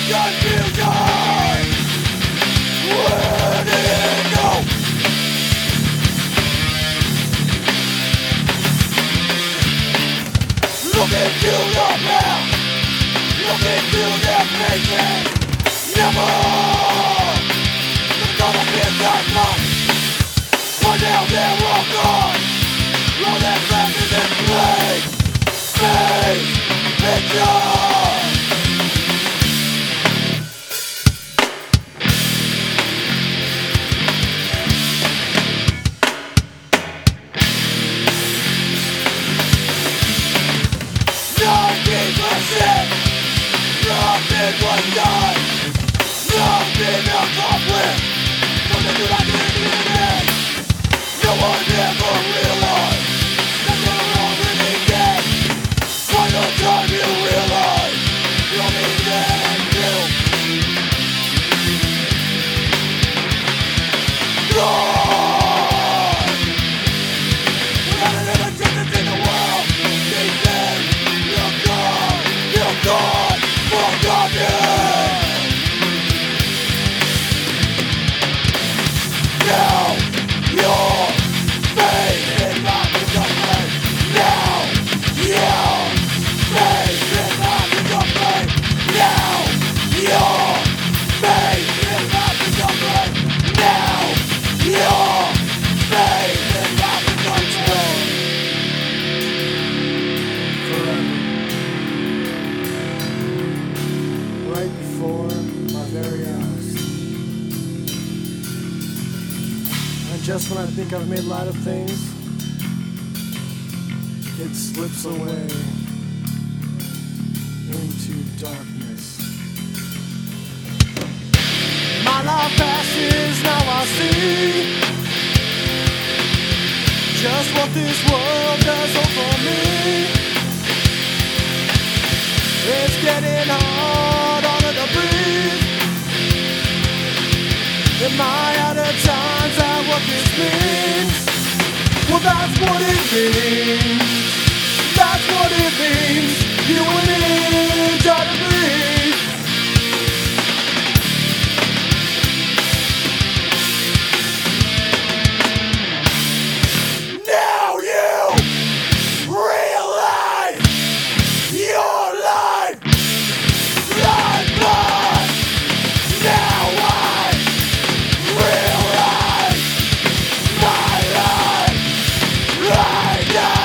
Confusion! Where did it go? Look into the past. Look into their faces. Never gonna be that much. For now they're all gone. All that's left is in place. Face picture. Nothing was done. Nothing accomplished. Something that I didn't end. No one ever realized that they're already dead. By the time you realize you'll be dead too. Gone. Without an existence in the world, they said you're gone. You're gone. Now your face is not the complaint. Now your face is not the complaint. Now your face is not the complaint. Now your face is not the complaint. Forever. Right before my very eyes. And just when I think I've made light of things, it slips away into darkness. My life passes, now I see just what this world does for me. It's getting hard to breathe. Am I out of time? Is that what this means? Well, that's what it means. That's what it means. You and me try to breathe. Now you realize your life. Now I realize my life right now.